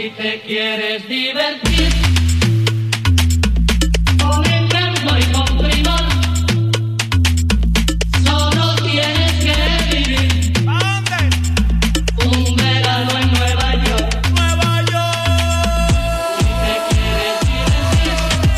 Si te quieres divertir con Encanto y con Primor, solo tienes que vivir. ¿A dónde? Un verano en Nueva York. Nueva York. Si te quieres divertir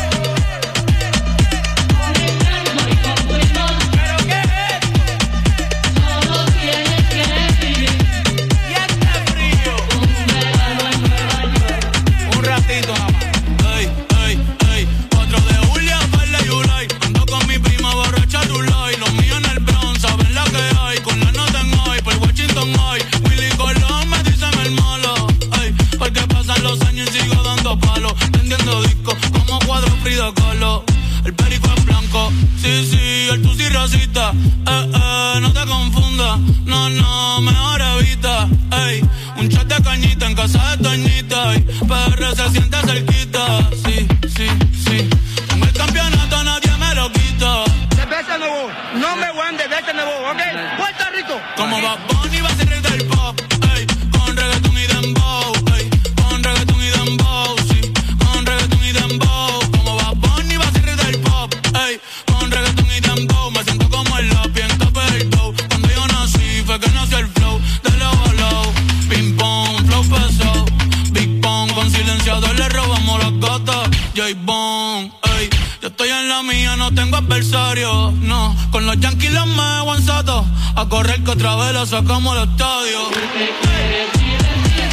con Encanto y con Primor, ¿Pero qué es? solo tienes que vivir. Y este frío. Un verano en Nueva York. Un ratito nada más. Ey, ey, ey. 4 de julio, Perla y Ulay. Ando con mi prima borracha Rulay. Los míos en el Bronx, saben la que hay. Con la nota en hoy, por Washington hoy. Willy Colón me dicen el malo. Ey, porque pasan los años y sigo dando palos. Vendiendo discos como cuadro Frida Kahlo. El perico es blanco, sí, sí, el tusi racista. No te confundas, no, no, mejor evita. Ey, un chat de cañita en casa de Toñita. Ey, PR se siente cerquita, sí, sí, sí. Con el campeonato nadie me lo quita. Cerveza Nuevo, no me voy de verte Nuevo, ¿ok? Puerto Rico. Como Bad Bunny va a ser rey del pop, ey, con reggaetón y dembow, ey, con reggaetón y dembow, sí, con reggaetón y dembow. Como Bad Bunny va a ser rey del pop, ey, con reggaetón y dembow. Me siento como el lápiz en tope del dough. Cuando yo nací fue que nació el flow de low a low. Ping pong, flow pesado, Big Pong, con silenciador le robamos las gatas. J-Bone, ey, yo estoy en la mía, no tengo adversario, no. Con los Yankees los me aguanzato, a correr que otra vez la sacamos al estadio. Si te quieres divertir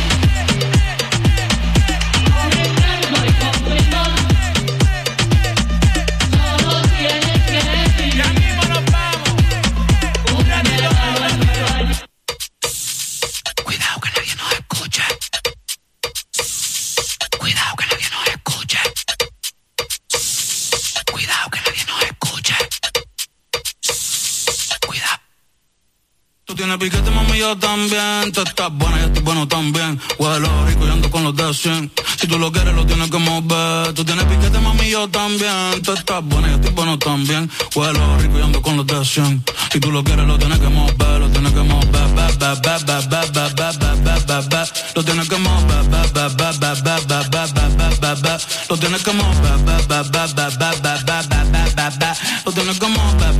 con Encanto y con Primor, solo tienes que vivir. Ya mismo nos vamos. Un verano en Nueva York. Cuidado que nadie nos escuche. Cuidado que nadie nos escuche. Cuidado que nadie nos escuche. Cuidado. Tú tienes piquete, mami, yo también. Tú estás buena, yo estoy bueno también. Huelo rico, yo ando con los de 100. Si tú lo quieres, lo tienes que mover. Tú tienes piquete, mami, yo también. Tú estás buena, yo estoy bueno también. Huelo rico, yo ando con los de 100. Si tú lo quieres, lo tienes que mover. Lo tienes que mover. Lo tienes que mover. Lo tienes que mover. Lo tienes que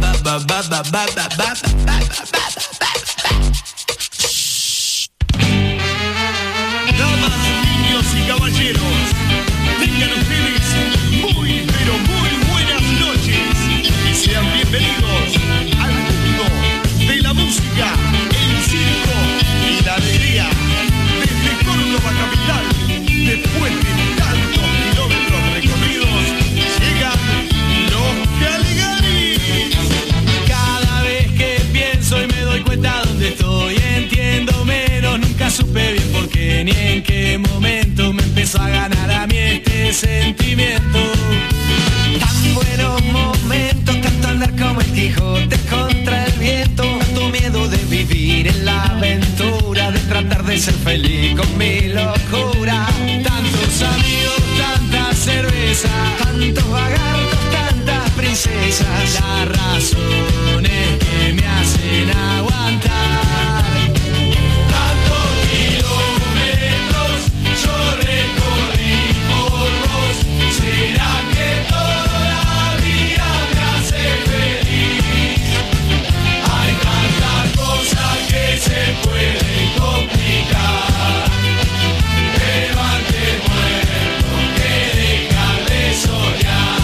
Damas, niños y caballeros, tengan ustedes muy, pero muy buenas noches y sean bienvenidos al mundo de la música, el circo y la alegría. Desde Córdoba capital, después de tantos kilómetros recorridos, llegan los Caligaris. Cada vez que pienso y me doy cuenta dónde estoy, entiendo menos, nunca supe bien por qué ni en qué momento me empezó a ganar a mí este sentimiento. Tan buenos momentos, tanto andar como el Quijote contra el viento, tanto miedo de vivir en la aventura, de tratar de ser feliz con mi locura. Tantos amigos, tanta cerveza, Tantos vagartos, tantas princesas, las razones que me hacen aguantar. Tantos kilómetros yo recorrí por vos. ¿Será que toda la vida me hace feliz? Hay tantas cosas que se pueden complicar, pero antes muerto que dejar de soñar.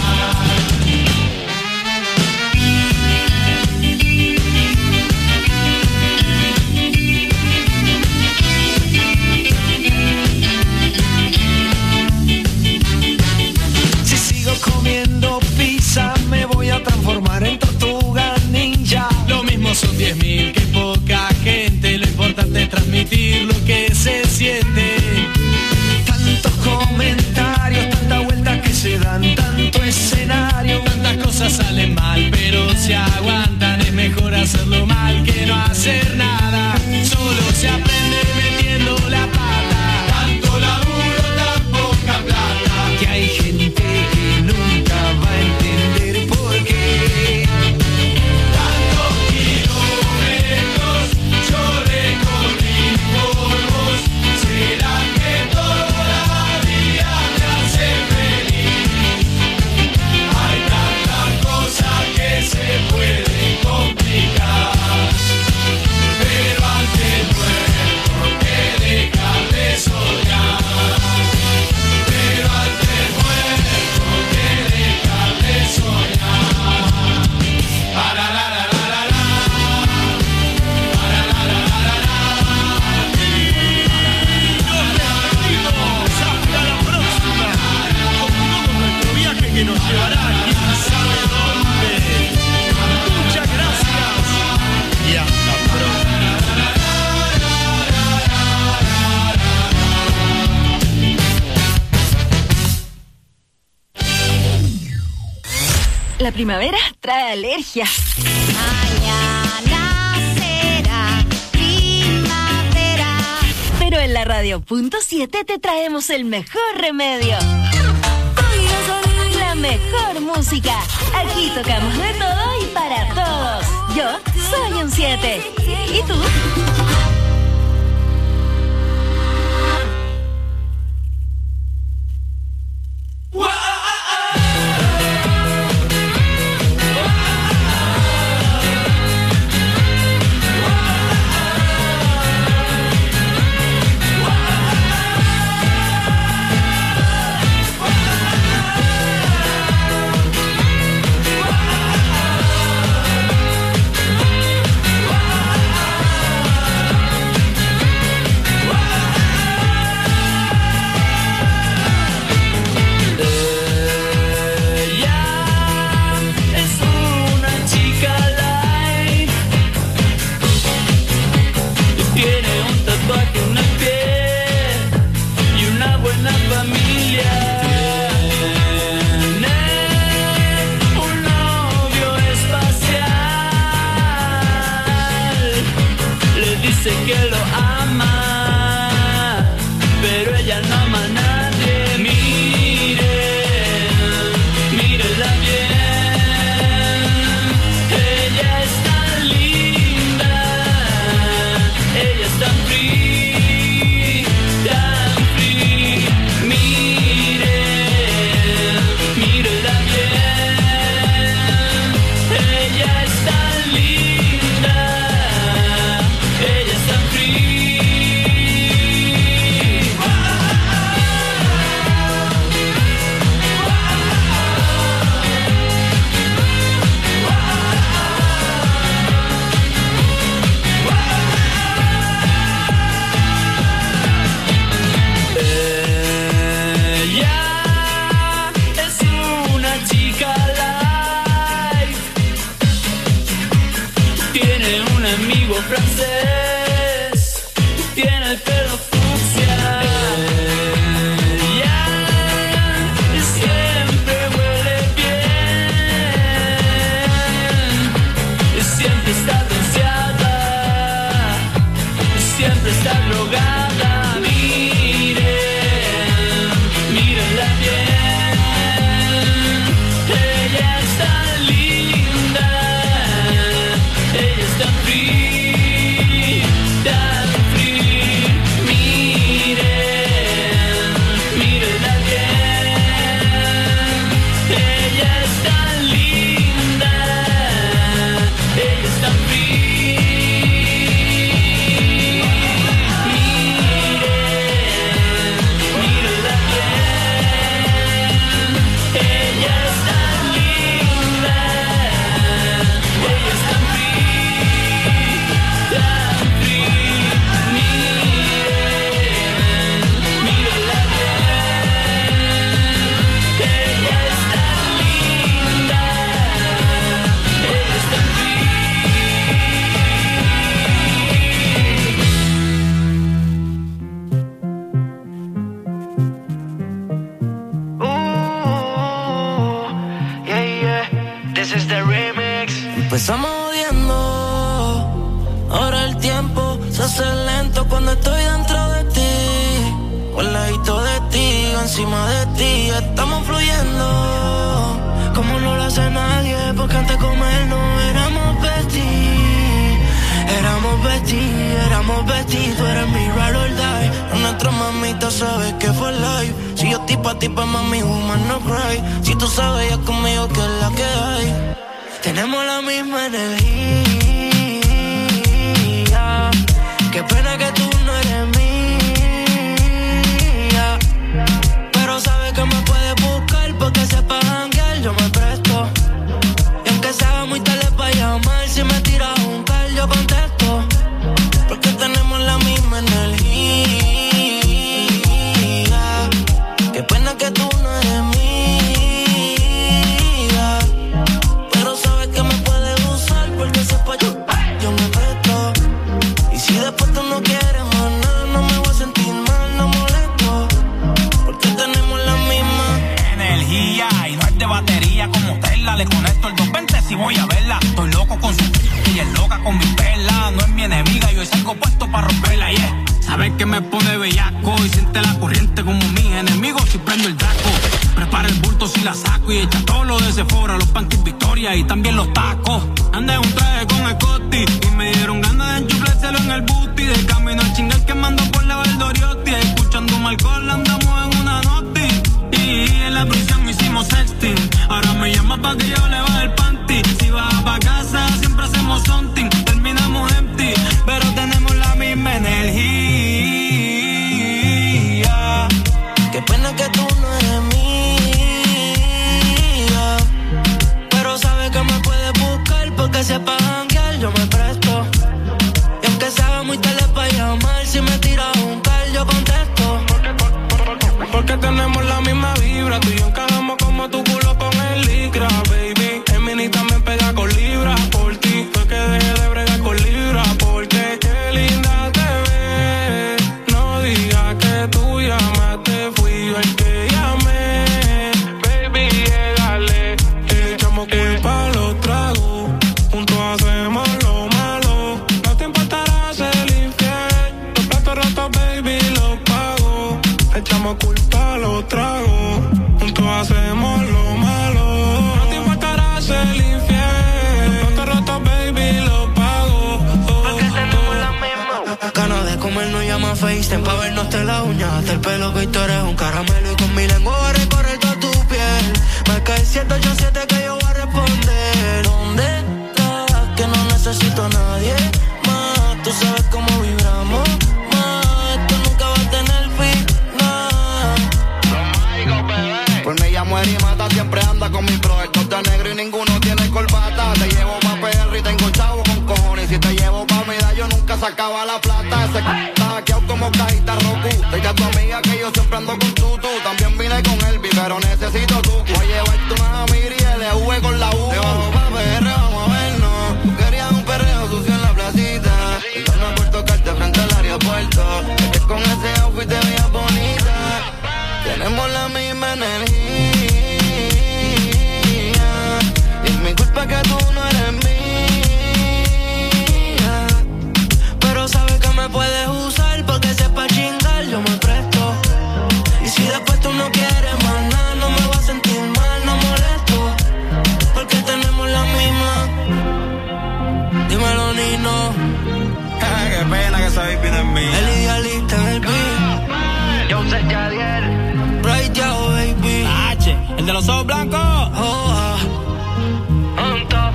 si sigo comiendo pizza me voy a transformar en tortuga ninja. Lo mismo son 10.000 que poca gente, lo importante es transmitir lo que se siente. Tantos comentarios, tanta vuelta que se dan, tanto escenario. Tantas cosas salen mal, pero se aguantan. Es mejor hacerlo mal que no hacer nada. Solo se aprende metiendo la pata. Tanto laburo, tan poca plata. Que hay gente que nunca va a entender por qué. Tantos kilómetros yo recorrí por vos. ¿Será que toda la primavera trae alergia. Mañana será primavera. Pero en la Radio.7 te traemos el mejor remedio. La mejor música. Aquí tocamos de todo y para todos. Yo soy un 7. ¿Y tú? Que lo ama, pero ella no ama a nadie. Mírela bien. Ella es tan linda, ella es tan free, tan free. Mírela bien. Ella es tan linda. Ella es tan free. Ella es una chica light. Tiene un amigo francés. Tiene el pelo fucsia. Ella siempre huele bien. Siempre está bronceada. Siempre está drogada. Mírenla bien. Ella es tan linda. Ella es tan free, tan free. Mírenla bien. Ella es tan linda. Ella es tan free. Mírenla bien. Ella es tan linda. Ella es tan This is the remix. Empezamos jodiendo, ahora el tiempo se hace lento cuando estoy dentro de ti. Al ladito de ti, encima de ti, estamos fluyendo como no lo hace nadie, porque antes de comer no éramos besties. Éramos besties, tú eres mi ride or die. Nuestra mamita sabe que fue live. Si yo tipo a tipo, mami, woman no cry. Si tú sabes ya conmigo que es la que hay. Tenemos la misma energía. Qué pena que tú no eres mía. Pero sabes que me puedes buscar porque sepa janguear, yo me presto. Y aunque sea muy tarde para llamar, si me tiras un call yo contesto. Porque tenemos la misma energía. Qué pena que tú no eres mía. Pero sabes que me puedes usar porque sepa yo me presto. Y si después tú no quieres si voy a verla. Estoy loco con su y es loca con mi perla. No es mi enemiga, yo salgo puesto para romperla, yeah. Sabes que me pone bellaco y siente la corriente como mis enemigos si prendo el draco. Prepara el bulto si la saco y echa todo lo de Sephora, los panties Victoria y también los tacos. Andé en un traje con el Costi y me dieron ganas de enchuflárselo en el booty. De camino al chingal que mando por la Valdoriotti. Escuchando un alcohol andamos en una noti. Y en la prisión hicimos sexting. Ahora me llama pa' que yo le baje el panty. Si vas pa' casa siempre hacemos something. Terminamos empty, pero tenemos la misma energía. Qué pena que tú no eres mía, pero sabes que me puedes buscar porque si es pa' janguear yo me presto. Y aunque sea muy tarde pa' llamar, si me tiras un call yo contesto. Porque tenemos la misma vibra, tú y yo encajamos como tu culo con el licra, baby. El mini también pega con libra, por ti fue que dejé de bregar con libra, porque qué linda te ves. No digas que tú llamaste, fui yo el que llamé. Baby, llegale, le echamos culpa a los tragos, juntos hacemos lo malo. No te importará ser infiel, los platos rotos, baby, los pago. Le echamos culpa a los tragos, juntos hacemos lo malo. No te importará ser infiel, los platos rotos, baby, los pago. Porque tenemos la misma ganas de comer, no llama FaceTime pa' vernos de la uña hasta el pelo, que tú eres un caramelo. Y con mi lengua voy a recorrer toda tu piel. Marca el 787 que yo voy a responder. ¿Dónde estás? Que no necesito a nadie más. Tú sabes cómo vibramos más. Esto nunca va a tener final. Por mí ya muere y mata, siempre anda con mi bro. El top de negro y ninguno tiene corbata. Te llevo pa' PR y tengo chavo con cojones. Si te llevo pa' medallo nunca sacaba la plata. Ese está hackeado como cajita Roku. Deja a tu amiga que yo siempre ando con tutu. También vine con Elvis, pero necesito tu. Voy a llevarte una amiga y LV con la U. Te bajo pa' PR, vamos a vernos. Tú querías un perreo sucio en la placita. Entonces por tocarte frente al aeropuerto. Es que con ese outfit te veías bonita. Tenemos la misma energía. Y es mi culpa que tú no eres mía, pero sabes que me puedes usar porque si es pa' chingar yo me presto. Y si después tú no quieres más nada, no me vas a sentir mal, no molesto. Porque tenemos la misma. Dímelo, Nino. Qué pena que sabéis bien en mí. El idealista en el beat. Yo sé Jadiel. Right yo, baby. H, el de los ojos blancos. Oh, On top.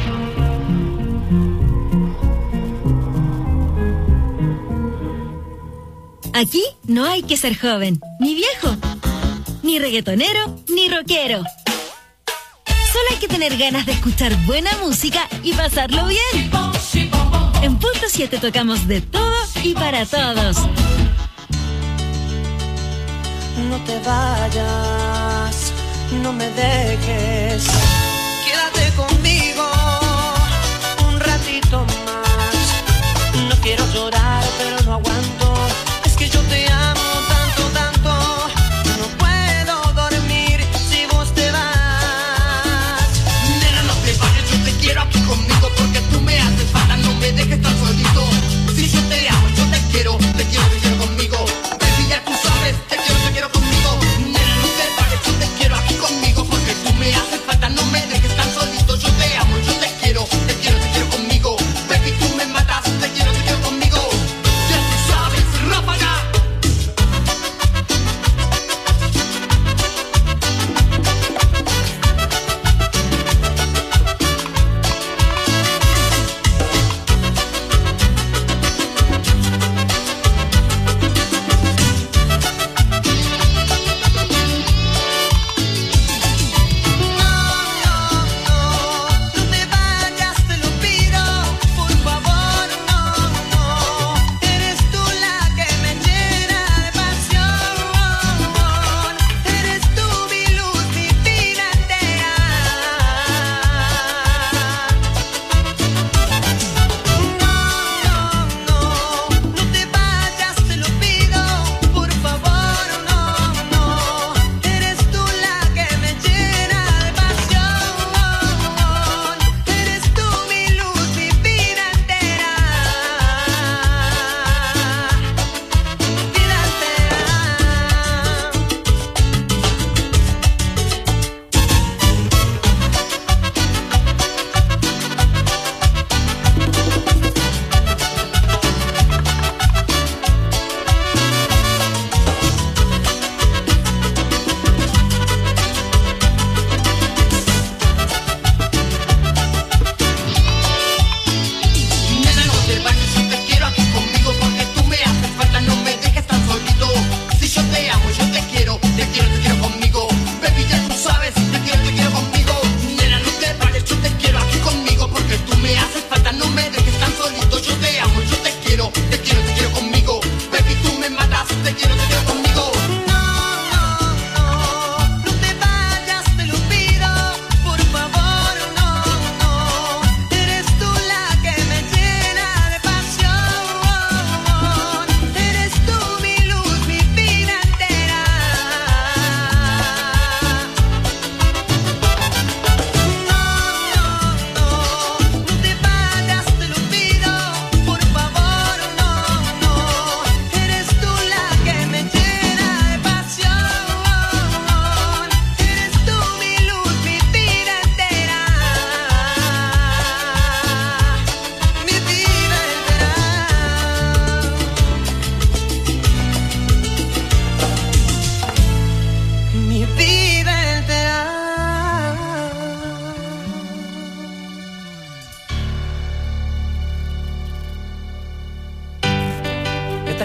Aquí no hay que ser joven, ni viejo, ni reggaetonero, ni rockero. Solo hay que tener ganas de escuchar buena música y pasarlo bien. En Punto 7 tocamos de todo y para todos. no te vayas, no me dejes. Quédate conmigo un ratito más. No quiero llorar, pero no aguanto. Es que yo te amo tanto, tanto. No puedo dormir si vos te vas. Nena, no te vayas, yo te quiero aquí conmigo, porque tú me haces falta, no me dejes tan solito. Si yo te amo, yo te quiero conmigo. Baby, ya tú sabes, te quiero conmigo. Nena, no te vayas, yo te quiero aquí conmigo, porque tú me haces falta, no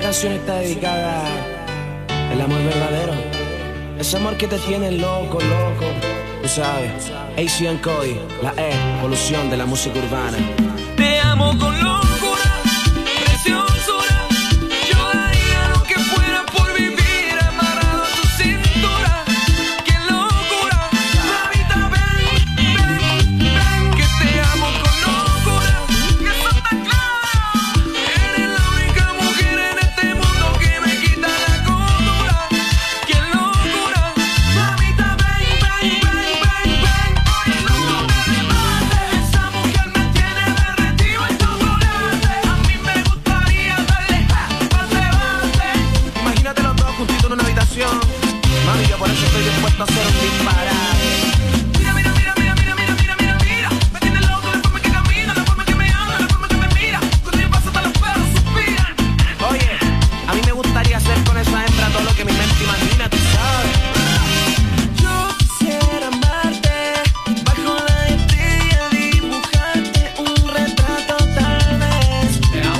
canción está dedicada al amor verdadero. Ese amor que te tiene loco, loco. Tú sabes, ACN Cody, la evolución de la música urbana. Te amo con locura, preciosura. Yo daría lo que fuera por vivir amarrado a tu cintura. ¡Qué locura! Mamita, ven, ven, ven. Que te amo con locura, que eso está claro. Eres la única mujer en este mundo que me quita la cordura. ¡Qué locura! Mamita, ven, ven, ven, ven, ven. Oye, no me remates. Esa mujer me tiene derretido en chocolate. A mí me gustaría darle bate, bate. Imagínate los dos juntitos en una habitación. Mami, yo por eso estoy dispuesto a hacer un disparate. Mira, mira, mira, mira, mira, mira, mira, mira, mira. Me tiene loco la forma que camina, la forma que me habla, la forma que me mira. Cuando yo paso hasta los perros suspiran. Oye, a mí me gustaría hacer con esa hembra todo lo que mi mente imagina, tú sabes. Yo quisiera amarte bajo la estrella, dibujarte un retrato tal vez.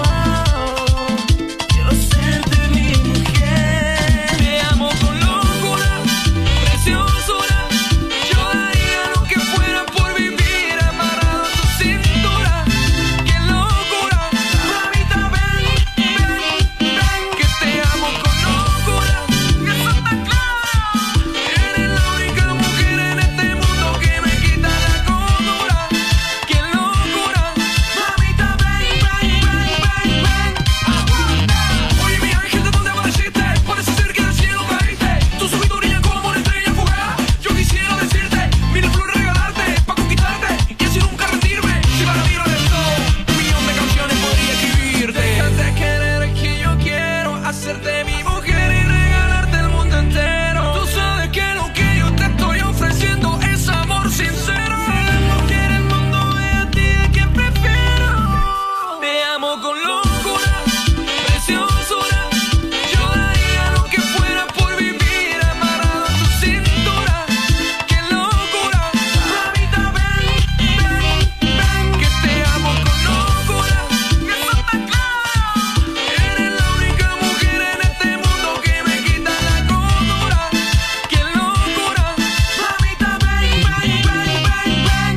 Wow, quiero serte mi mujer. Te amo con locura, preciosura. Yo daría lo que fuera por vivir amarrado a tu cintura. ¡Qué locura! Mamita, ven, ven, ven. Que te amo con locura, que eso está claro. Eres la única mujer en este mundo que me quita la cordura. ¡Qué locura! Mamita, ven, ven, ven, ven, ven. Aguanta. Oye, mi ángel, ¿de dónde apareciste? Parece ser que del cielo caíste. Tu subito brilla como una estrella fugaz. Yo quisiera decirte, mil flores regalarte, pa' conquistarte y así nunca rendirme. Si para mí no eres todo, un millón de canciones podría escribirte. Déjate querer que yo quiero hacerte mi mujer y regalarte el mundo entero. Tú sabes que lo que yo te estoy ofreciendo es amor sincero. No quiere el mundo, ve a ti de quien prefiero. Te amo con locura, preciosura. Yo daría lo que fuera por vivir amarrado a tu cintura. ¡Qué locura! Mamita, ven, ven, ven. Que te amo con locura, que eso está claro. Eres la única mujer en este mundo que me quita la cordura. ¡Qué locura! Mamita, ven, ven, ven, ven, ven.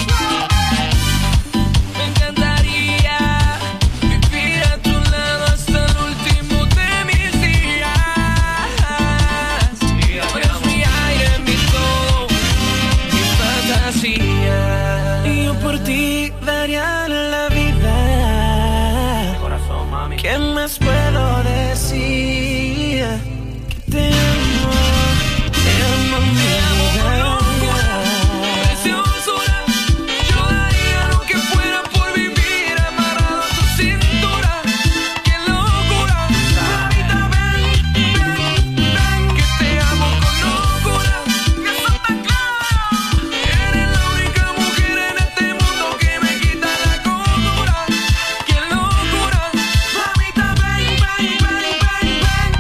Me encantaría vivir a tu lado hasta el último de mis días. Eres mi aire, mi todo, mi fantasía. Y yo por ti daría la vida. Corazón, mami. ¿Qué más puedo decir? Que te amo, Te amo con locura, preciosura. Yo daría lo que fuera por vivir amarrado a tu cintura. ¡Qué locura! Mamita, ven, ven, ven. Que te amo con locura, que eso está claro. Eres la única mujer en este mundo que me quita la cordura. ¡Qué locura! Mamita, ven, ven, ven, ven, ven.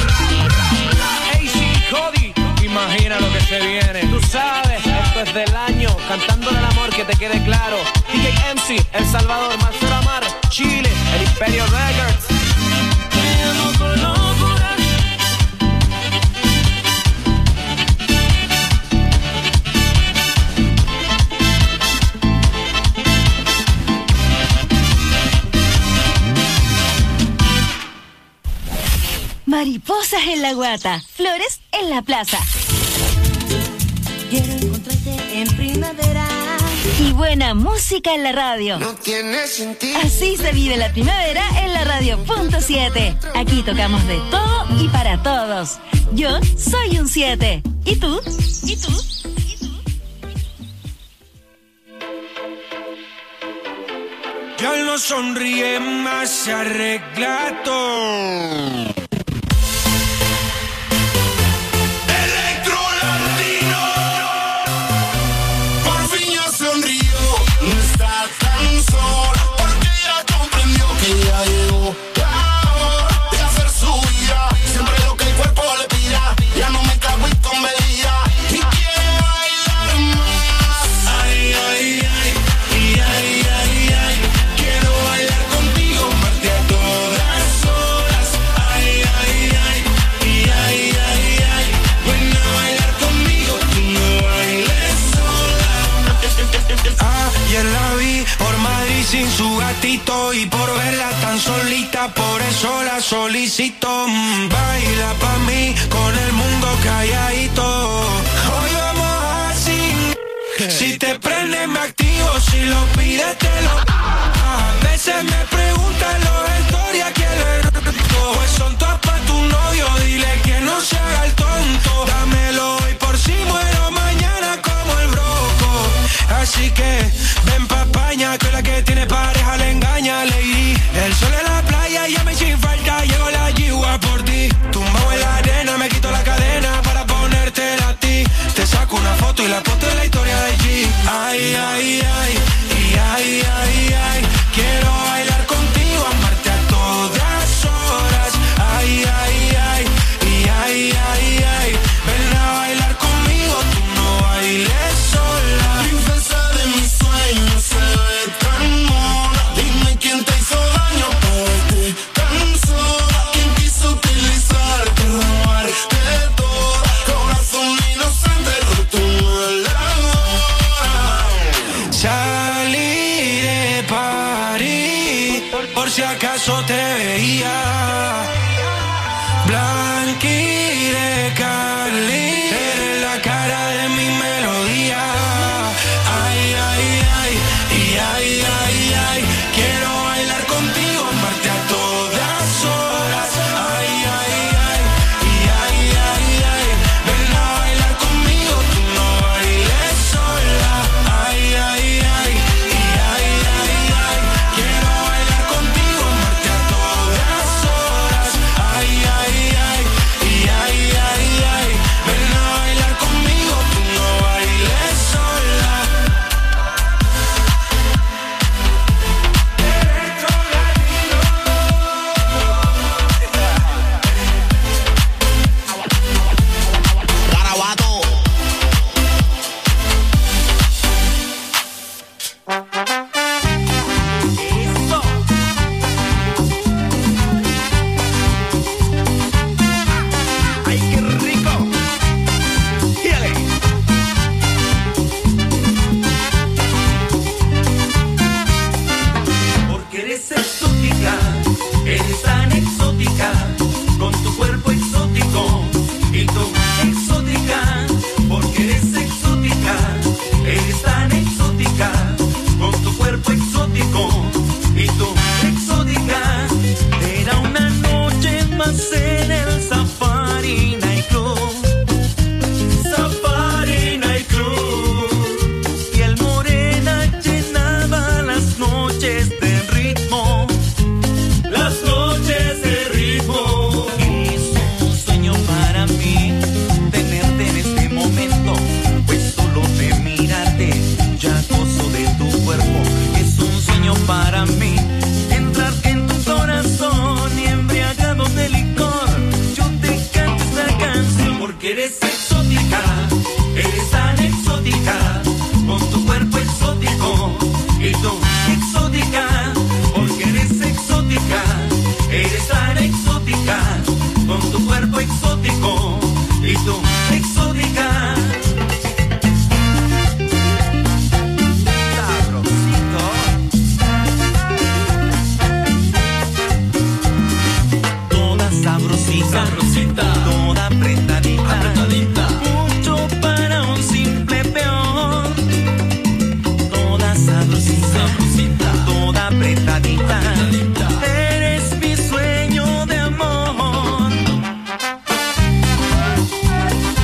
AC Cody, imagina lo que se viene. Tú sabes, esto es del año, cantándole al amor, que te quede claro. DJ MC, El Salvador, Marcelo Amar, Chile, El Imperio Records. Te amo con locura. Mariposas en la guata, flores en la plaza. Quiero encontrarte en primavera. Y buena música en la radio. No tiene sentido. Así se vive la primavera en la radio.7. Aquí tocamos de todo y para todos. Yo soy un 7. ¿Y tú? ¿Y tú? Ya no sonríe más, se arregla todo. Quiero bailar contigo, verte a todas horas. ratito y por verla tan solita, por eso la solicito. Baila pa' mí con el mundo calladito. Hoy vamos así. Si te prende me activo, si lo pides te lo. A veces me preguntan los stories a quién le roto. Pues son todas pa' tu novio, dile que no se haga el tonto. Dámelo hoy por si muero mañana como el broco. Así que ven pa' España, que la que tiene pareja le engaña, lady. El sol en la playa ya me sin falta, llegó la yigua por ti. Tumbado en la arena, me quito la cadena para ponértela a ti. Te saco una foto y la posto en la historia de G. Ay, ay, ay, y ay, ay, ay. Quiero bailar contigo, amarte a todas horas. Ay, ay, ay, y ay, ay, ay. Ven a bailar conmigo, tú no bailes sola. Princesa de mis sueños, se ve tan mona. Dime quién te hizo daño para verte tan sola. ¿Quién quiso utilizarte, robarte todo? Corazón inocente, roto en la hora. Salí de París, por si acaso te veía. Blanqui de Cali, eres la cara de mi melodía. Ay, ay, ay, y ay, ay, ay. Quiero bailar contigo, amarte a todas horas. Ay, ay, ay, y ay, ay, ay. Ven a bailar conmigo, tú no bailes sola. Ay, ay, ay, y ay, ay, ay. Quiero bailar contigo, amarte a todas horas. Ay, ay, ay, y ay, ay, ay. Ven a bailar conmigo, tú no bailes sola. Garabato. ¡Ay, qué rico! ¡Gíale! Porque eres exótica, eres tan exótica, con tu cuerpo exótico y tú exótica. Porque eres exótica, eres tan exótica, con tu cuerpo exótico y tú exótica. Era una noche más en el Safari Night Club. Safari Night Club. Y el morena llenaba las noches de ritmo. Las noches de ritmo. Es un sueño para mí tenerte en este momento, pues solo de mirarte ya gozo de tu cuerpo. Es un sueño para mí entrar en tu corazón y embriagado de licor yo te canto esta canción. Porque eres exótica, eres tan exótica, con tu cuerpo exótico y tú exótica. Porque eres exótica, eres tan exótica, con tu cuerpo exótico y tú exótica. Sabrosito. Toda sabrosita, toda apretadita, mucho para un simple peón. Toda sabrosita, toda apretadita, eres mi sueño de amor.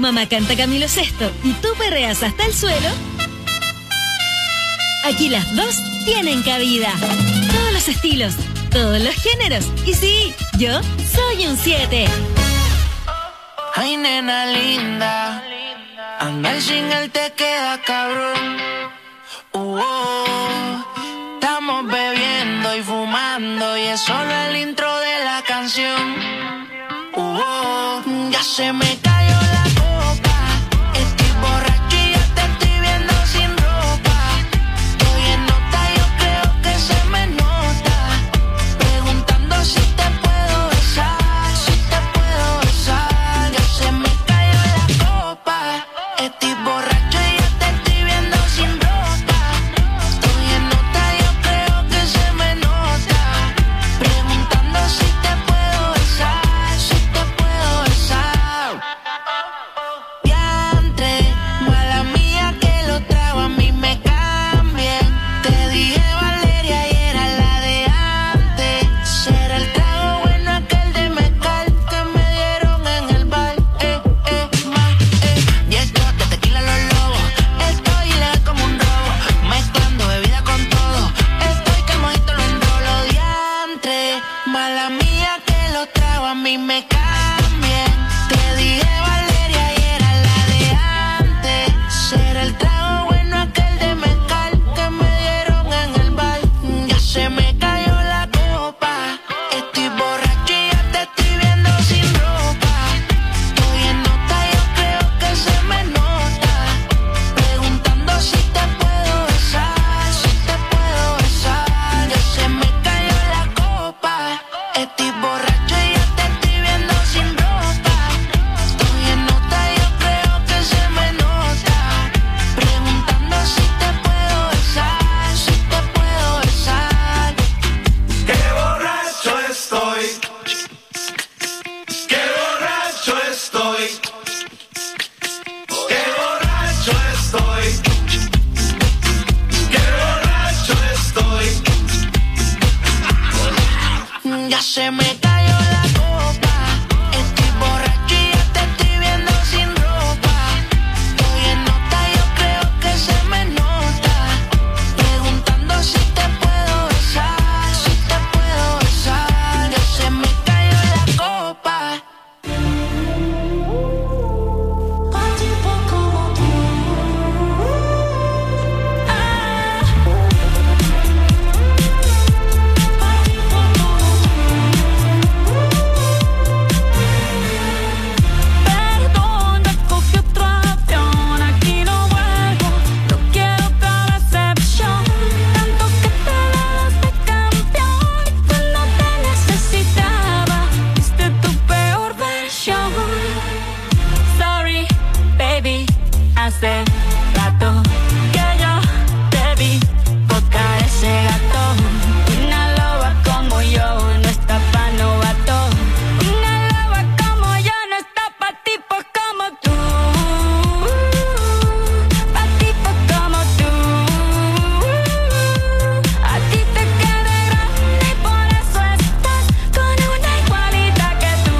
mamá canta Camilo Sesto y tú perreas hasta el suelo, aquí las dos tienen cabida. Todos los estilos, todos los géneros. Y sí, yo soy un 7. Ay, nena linda, andar sin él te queda cabrón. Estamos bebiendo y fumando y es solo el intro de la canción. Ya se me cayó la copa, estoy borracho y ya te estoy viendo sin ropa. Estoy en nota, yo creo que se me nota, preguntando si te puedo besar, si te puedo besar. Ya se me cayó la copa, estoy borracho y ya te estoy viendo sin ropa. Estoy en nota, yo creo que se me nota, preguntando si te puedo besar, si te puedo besar. Diantre, mala mía que lo trago, a mí me cambien. Te dije Valeria y era la de antes. Será el trago bueno aquel de mezcal que me dieron en el bar. 10 shots de tequila los lobos. Estoy ilegal como un robo, mezclando bebida con todo. Estoy que el mojito lo enrolo. Diantre, mala mía que lo trago, a mí me cambien. Te dije Valeria y era la de antes. Será el trago bueno aquel de mezcal que me dieron en el bar. Ya se me cayó la copa, estoy borracho y ya te estoy viendo sin ropa. Estoy en nota, yo creo que se me nota, preguntando si te puedo besar, si te puedo besar. Ya se me cayó la copa, estoy borracho y ya te estoy viendo sin ropa. Estoy en nota, yo creo que se me nota, preguntando si te puedo besar, si te puedo besar. Qué borracho estoy. Qué borracho estoy. Qué borracho estoy. Qué borracho estoy. Ya se me cayó la copa, estoy borracho y ya te estoy viendo sin ropa. Estoy en nota, yo creo que se me nota, preguntando si te puedo besar, si te puedo besar. Ya se me cayó la copa. Perdón, ya cogí otro avión, aquí no vuelvo, no quiero otra decepción. Tanto que te das de campeón, cuando te necesitaba, viste tu peor versión. Sorry, baby, hace rato que yo te vi botar ese gato. Una loba como yo no está pa' novato. Una loba como yo no está pa' tipos como tú. Pa' tipos como tú. A ti te queda grande y por eso estás con una igualita que tú.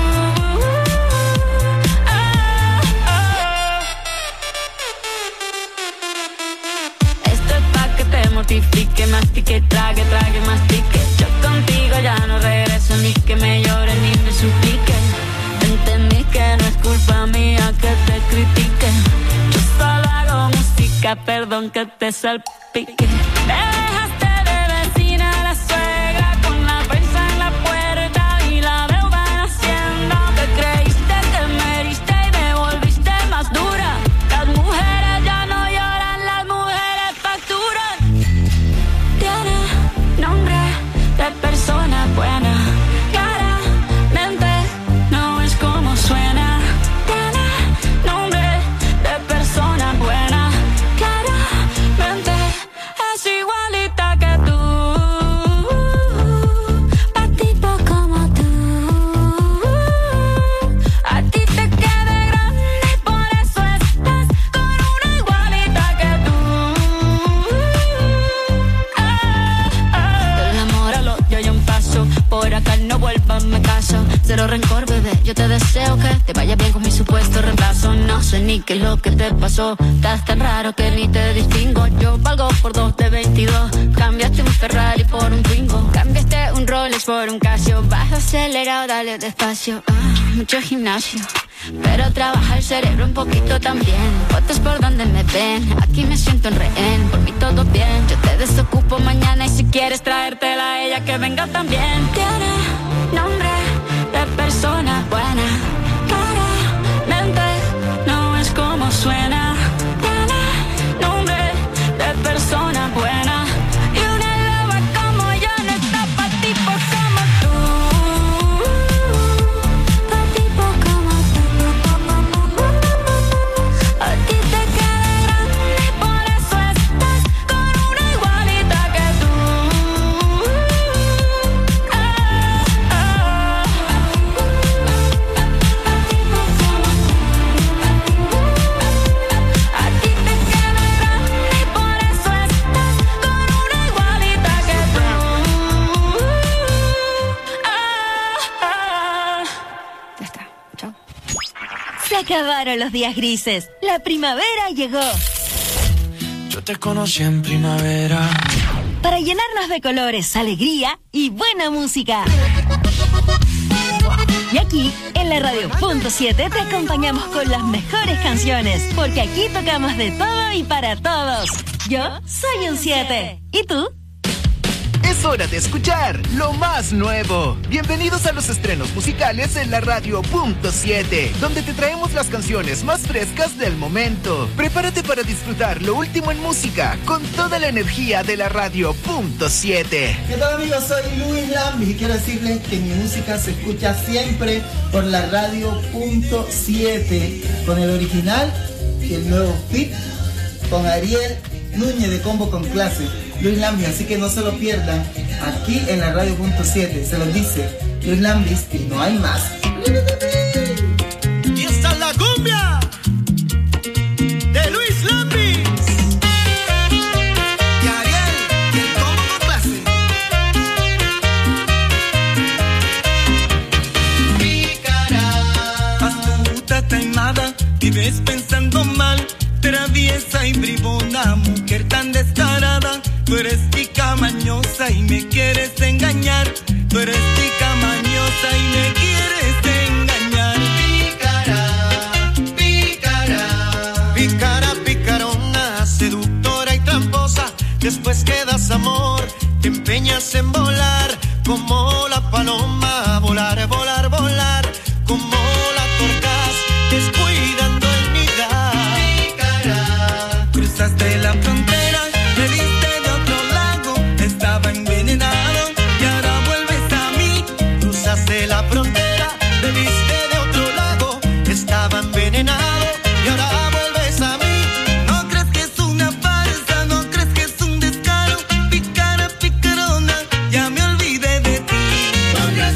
Esto es pa' que te mortifique, mastique, trague, trague, mastique. Yo contigo ya no regreso, ni que me llore ni me suplique. Entendí que no es culpa mía que te critique. Yo solo hago música, perdón que te salpique. Me dejaste de vecina a la suegra con la prensa en la puerta y la deuda en Hacienda. Te creíste que me heriste y me volviste más dura. Las mujeres ya no lloran, las mujeres facturan. Tiene nombre de persona buena, claramente no es como suena. Tiene nombre de persona buena, claramente es igualita que tú. Pa' tipo como tú. A ti te queda grande y por eso estás con una igualita que tú. Del amor al odio hay un paso, por acá no vuelvas, me caso. Cero rencor, bebé, yo te deseo que te vaya bien con mi supuesto reemplazo. No sé ni qué es lo que te pasó, estás tan raro que ni te distingo. Yo valgo por 2 de 22, cambiaste un Ferrari por un Twingo, cambiaste un Rolex por un Casio. Vas acelerado, dale despacio. Mucho gimnasio, pero trabaja el cerebro un poquito también. Fotos por donde me ven, aquí me siento en rehén. Por mí todo bien, yo te desocupo mañana. Y si quieres traértela a ella, que venga también. Tiene nombre de persona buena, claramente no es como suena. Tiene nombre de persona buena, y una loba como yo no está pa' tipos como tú. Pa' tipos como tú. A ti te queda grande, por eso estás con una igualita que tú. Se acabaron los días grises. La primavera llegó. Yo te conocí en primavera. Para llenarnos de colores, alegría y buena música. Y aquí, en la Radio.7, te acompañamos con las mejores canciones, porque aquí tocamos de todo y para todos. Yo soy un 7. ¿Y tú? Es hora de escuchar lo más nuevo. Bienvenidos a los estrenos musicales en la Radio.7, donde te traemos las canciones más frescas del momento. Prepárate para disfrutar lo último en música con toda la energía de la Radio.7. ¿Qué tal, amigos? Soy Luis Lambis y quiero decirles que mi música se escucha siempre por la Radio.7, con el original y el nuevo fit con Ariel Núñez de Combo con Clase. Luis Lambis, así que no se lo pierdan aquí en la Radio.7. Se los dice Luis Lambis y no hay más. Y esta es la cumbia de Luis Lambis y Ariel y el Combo con Clase. Pícara, astuta, taimada, vives pensando mal, traviesa y bribona, mujer tan descarada. Tú eres tica mañosa y me quieres engañar. Tú eres tica mañosa y me quieres engañar. Pícara, pícara, pícara, picarona, seductora y tramposa. Después que das amor, te empeñas en volar como la paloma. Volar, volar, volar como la torcaz, descuidando el nidal. Pícara, cruzaste la frontera, me viste de otro lago, estaba envenenado y ahora vuelves a mí. Cruzaste la frontera, me viste de otro lago, estaba envenenado y ahora vuelves a mí. No crees que es una farsa, no crees que es un descaro. Pícara, picarona, ya me olvidé de ti.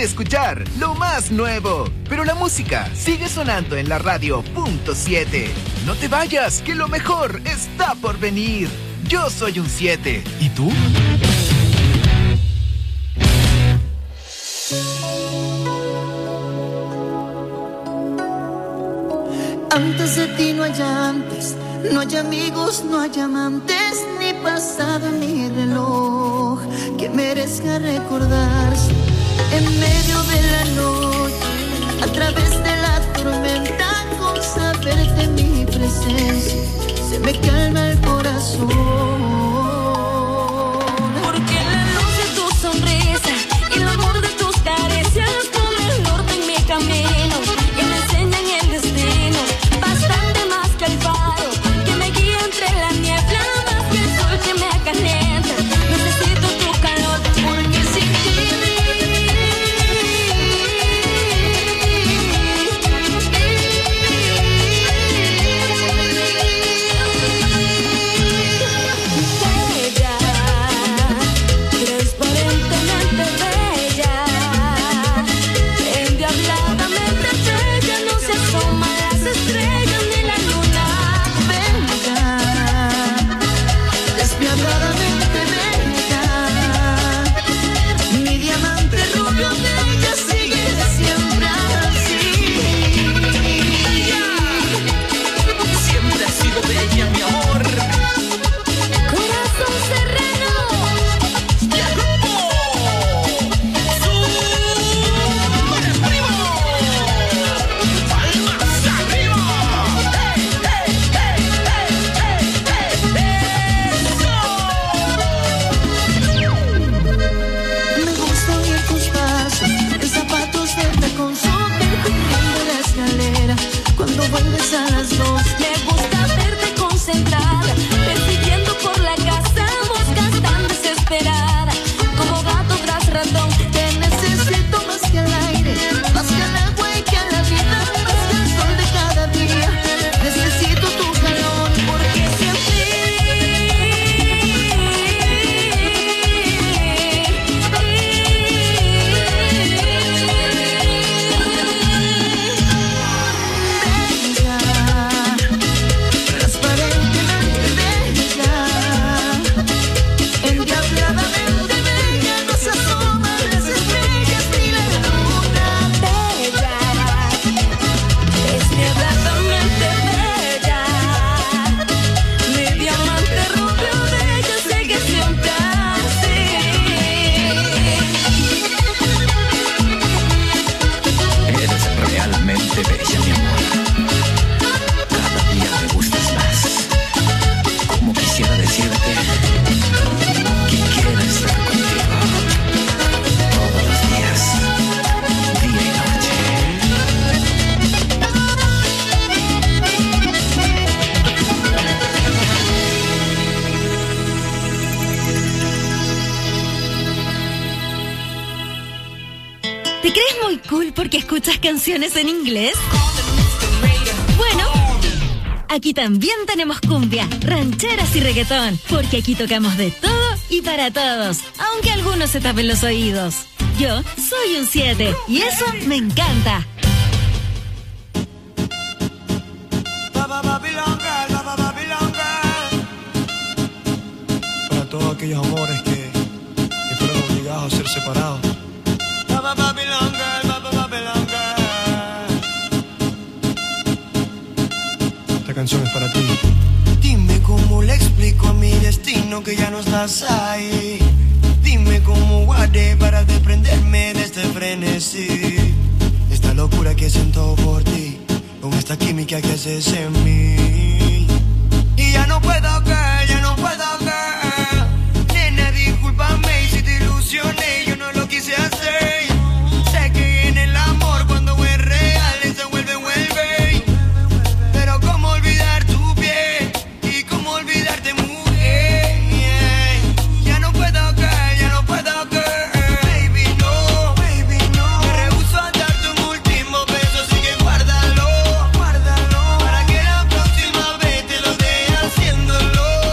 escuchar lo más nuevo. Pero la música sigue sonando en la radio .7. No te vayas, que lo mejor está por venir. Yo soy un 7. ¿Y tú? Antes de ti no hay antes, no hay amigos, no hay amantes, ni pasado ni reloj que merezca recordarse. En medio de la noche, a través de la tormenta, con saber de mi presencia, se me calma el corazón. Porque la luz de tu sonrisa y el amor de tus caricias ponen el norte en mi camino y me enseñan el destino. Bastante más que el faro que me guía entre la niebla, más que el sol que me acalienta. Necesito tu calor porque sin ti vuelves a las 2. me gusta verte concentrada, persiguiendo por la casa, buscas tan desesperada, como gato tras ratón. Te necesito más que el aire, más que el agua y que la vida, más que el sol de cada día. Necesito tu calor porque siempre porque escuchas canciones en inglés. Bueno, aquí también tenemos cumbia, rancheras y reggaetón, porque aquí tocamos de todo y para todos, aunque algunos se tapen los oídos. Yo soy un 7 y eso me encanta. Para todos aquellos amores que fueron obligados a ser separados. Esta canción es para ti. Dime cómo le explico a mi destino que ya no estás ahí. Dime cómo guardé para desprenderme de este frenesí. Esta locura que siento por ti, con esta química que haces en mí. Y ya no puedo caer, ya no puedo caer. Nena, discúlpame y si te ilusioné, yo no lo quise hacer. Sé que en el amor cuando es real se vuelve. Pero cómo olvidar tu piel y cómo olvidarte, mujer. Ya no puedo caer, ya no puedo caer. Baby, no, me rehúso a darte un último beso, así que guárdalo, para que la próxima vez te lo dé haciéndolo.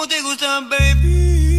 como te gusta, baby.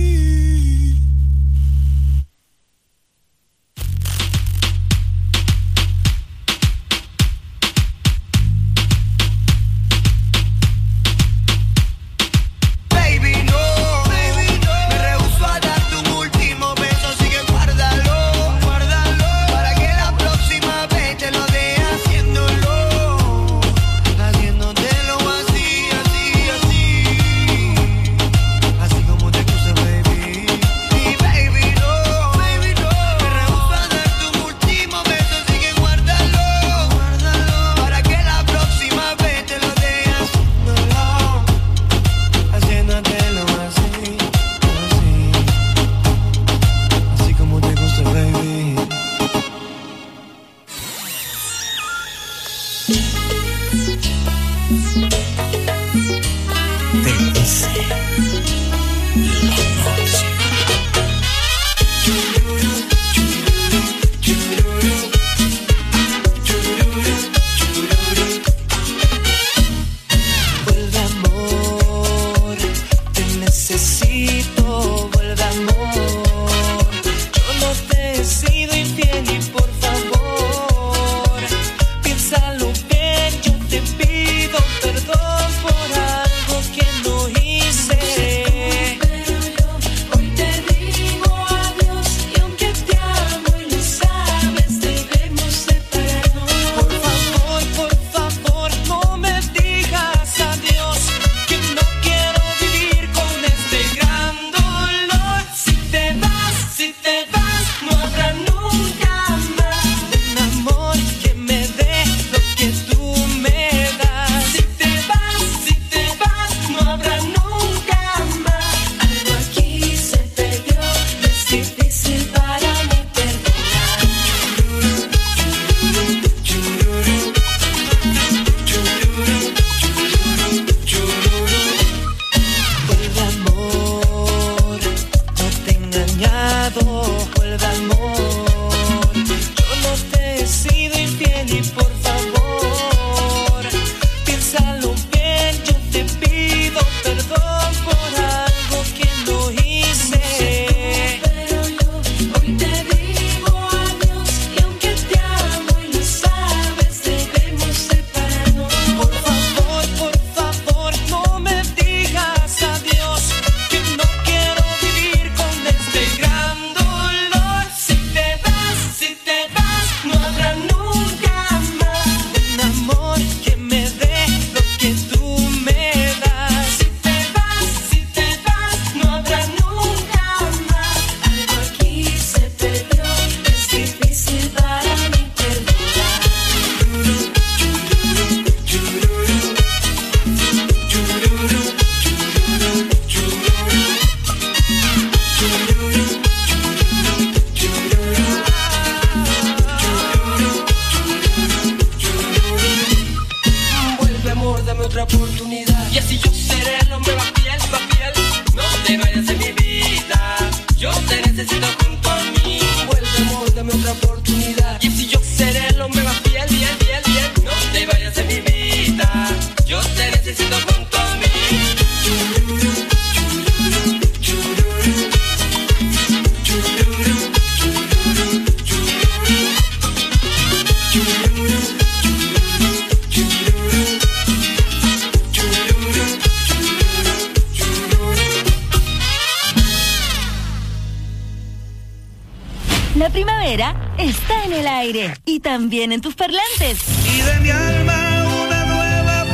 La primavera está en el aire y también en tus parlantes. Y de mi alma una nueva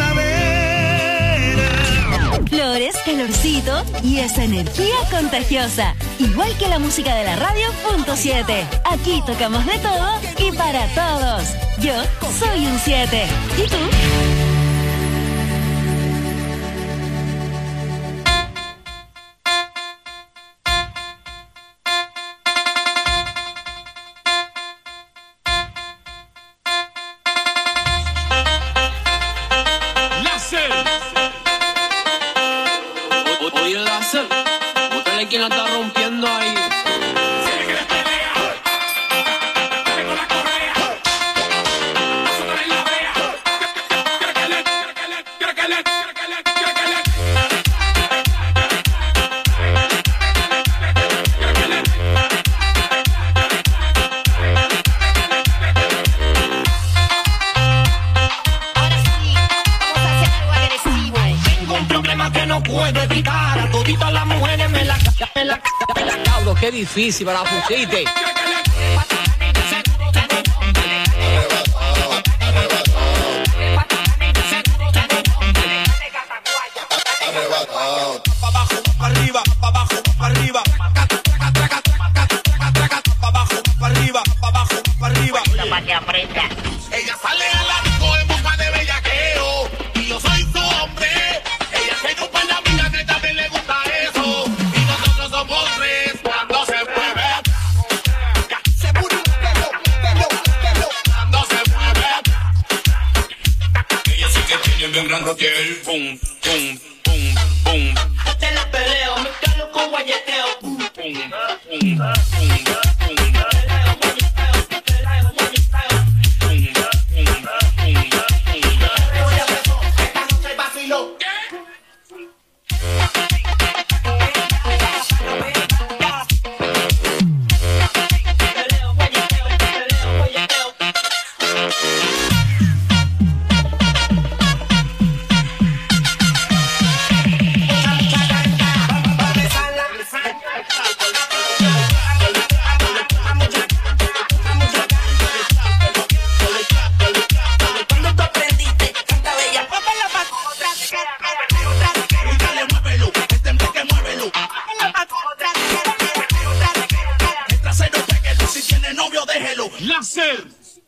primavera. Flores, calorcito y esa energía contagiosa. Igual que la música de la radio .7. Aquí tocamos de todo y para todos. Yo soy un 7. ¿Y tú? ¿Quién la está rompiendo ahí? puedo evitar. A toditas las mujeres me la Cabro, qué difícil para la pusiste. Pa' abajo, pa' arriba, pa' abajo, pa' arriba. Pa' abajo, pa' arriba, pa' abajo, pa' arriba. para que aprenda. Ella sale a la disco en busca de bellaqueo y yo soy su hombre. Ella se chupa en la vida que también le gusta eso. Y nosotros somos tres cuando se mueve. Se mueve, cuando se mueve. Ella sí que tiene bien grande el pum, pum, pum, pum. Te la peleo, me calo con guayeteo. Pum, pum, pum, pum. Láser.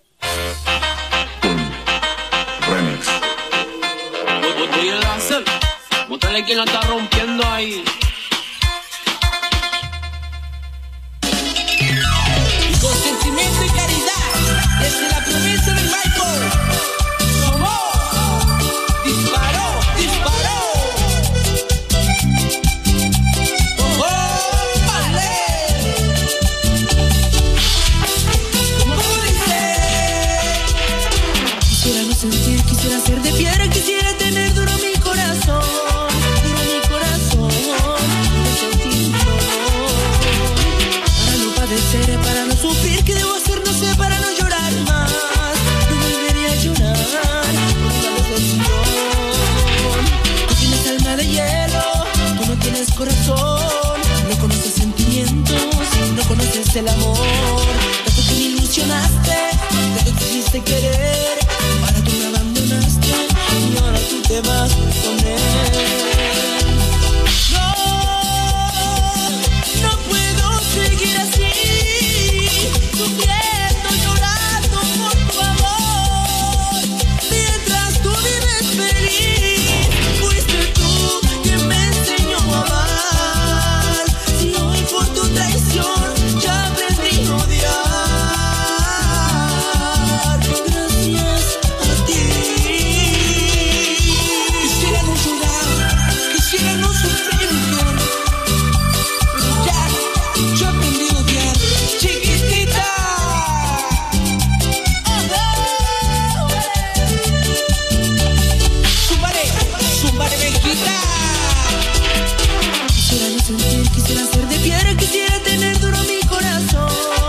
Remix. Oye, láser. Bótale quien la está rompiendo ahí. Y con sentimiento y caridad, desde la promesa del Michael. Somos. Disparó, disparó. Oh, vale. Quisiera no sentir, quisiera ser de piedra, quisiera tener duro mi corazón, no sentir dolor. Para no padecer, para no sufrir, ¿qué debo hacer? No sé, para no llorar más. No volvería a llorar por una decepción. Tú tienes alma de hielo, tú no tienes corazón, no conoces sentimientos, no conoces el amor. Tanto que me ilusionaste, tanto que quisiste querer. Ahora tú me abandonaste y ahora tú te vas con él. No puedo seguir así, sufriendo, llorando por tu amor. Mientras tú vives feliz, fuiste tú quien me enseñó a amar. Si hoy por tu traición ya aprendí a odiar. Gracias a ti. Quisiera no llorar, quisiera no sufrir, mujer, pero ya, yo aprendí a odiar, chiquitita. Zúmbare, mezquita. Quisiera no sentir, quisiera ser de piedra, quisiera tener duro mi corazón,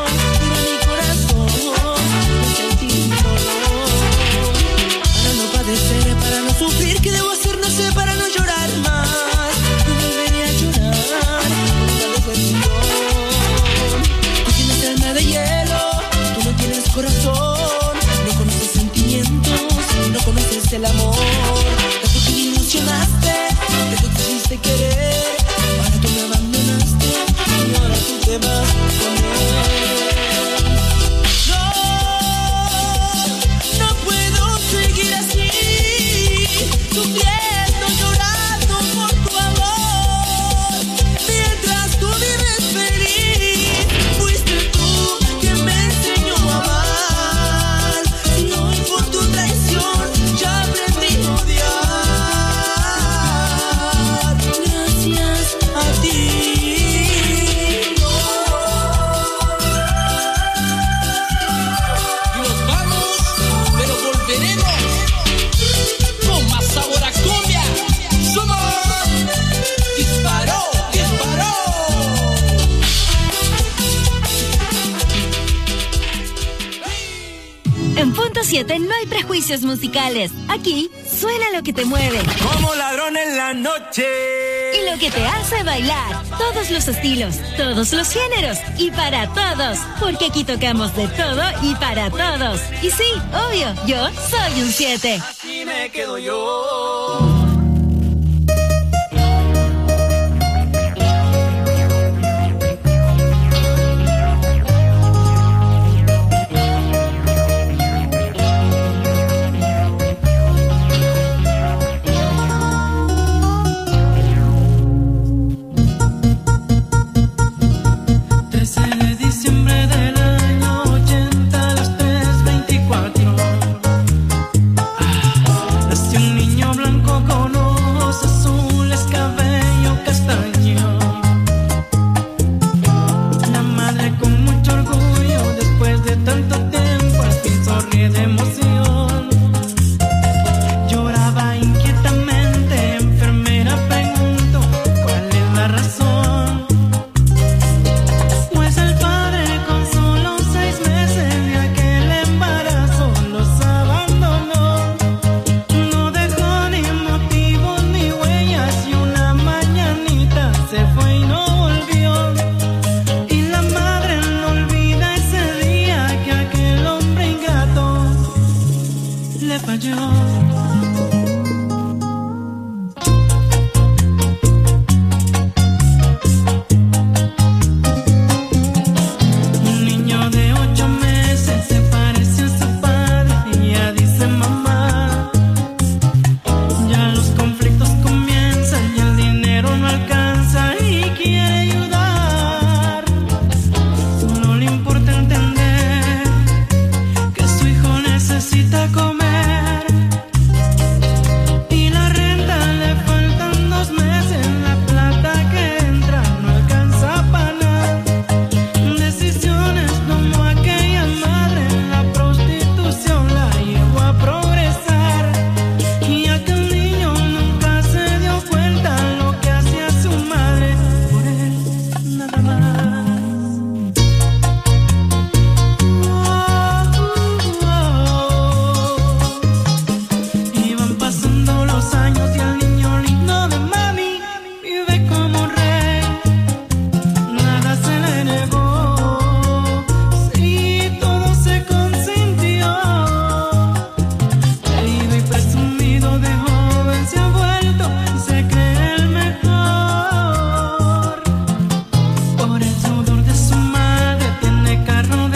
no sentir dolor. Para no padecer, para no sufrir, ¿qué debo hacer? No sé, para no llorar más. No volvería a llorar por una decepción. Tú tienes alma de hielo, tú no tienes corazón, no conoces sentimientos, no conoces el amor. Tanto que me ilusionaste, tanto que quisiste querer. Ahora tú me abandonaste y ahora tú te vas con él. No puedo seguir así, sufriendo, llorando por tu amor. Mientras tú vives feliz, fuiste tú quien me enseñó a amar. Si hoy por tu traición ya aprendí a odiar. Gracias a ti. Y nos vamos, pero volveremos con más sabor a cumbia. Somos Disparó, disparó. En Punto 7 no hay prejuicios musicales. Aquí Suena lo que te mueve. Como ladrón en la noche. Y lo que te hace bailar. Todos los estilos, todos los géneros y para todos. Porque aquí tocamos de todo y para todos. Y sí, obvio, yo soy un 7. Aquí me quedo yo.